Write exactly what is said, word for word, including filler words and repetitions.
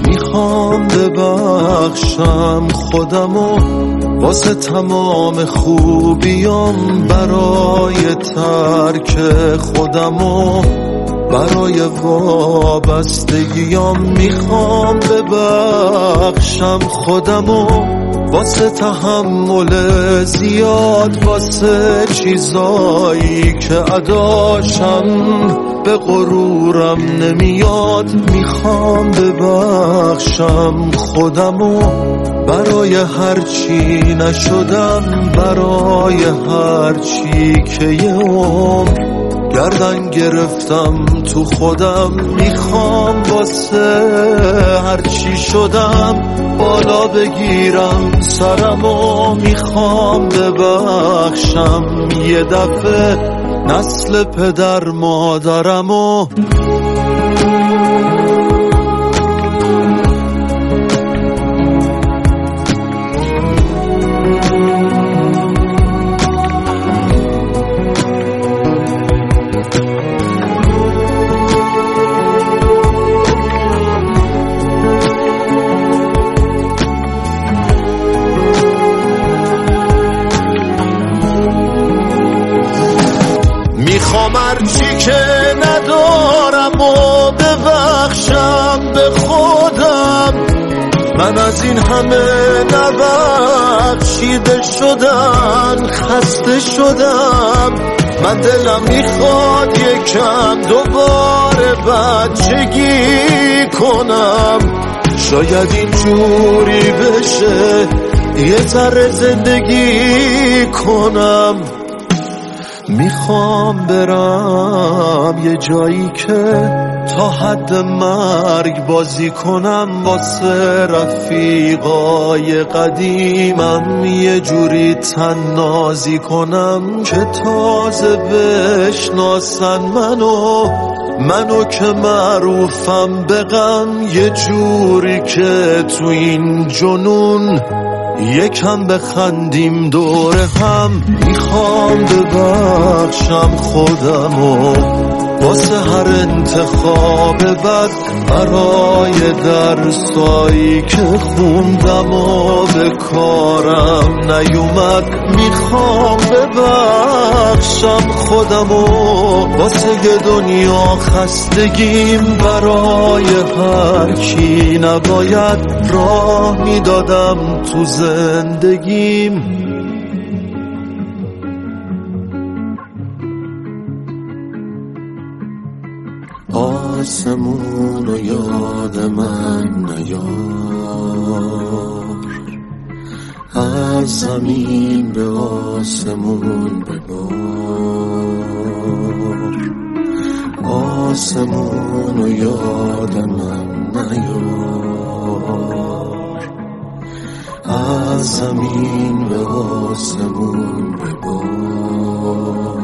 میخوام ببخشم خودمو واسه تمام خوبیام، برای ترک خودمو، برای وابستگیام. میخوام ببخشم خودمو واسه تحمل زیاد، واسه چیزایی که اداشم به غرورم نمیاد. میخوام ببخشم خودمو برای هرچی نشدم، برای هرچی که یه عمر گردن گرفتم تو خودم. میخوام واسه هرچی شدم بالا بگیرم سرمو. میخوام ببخشم یه دفعه نسل پدر مادرمو. میخوام هرچی که ندارم و ببخشم به خودم. من از این همه نبخشیده شدن خسته شدم. من دلم میخواد یکم دوباره بچگی کنم. شاید اینجوری بشه یه ذره زندگی کنم. میخوام برم یه جایی که تا حد مرگ بازی کنم، واسه رفیقای قدیمم یه جوری تنازی کنم که تازه بشناسن منو، منو که معروفم به غم. یه جوری که تو این جنون یکم بخندیم دور هم. میخوام ببخشم خودمو واسه هر انتخاب بد، برای درسایی که خوندم و به کارم نیومد. میخوام ببخشم خودمو واسه یه دنیا خستگیم، برای هر کی نباید راه میدادم تو زندگیم. آسمون و یاد من نیار، از زمین به آسمون ببار. آسمون و یاد من نیار، از زمین به آسمون ببار.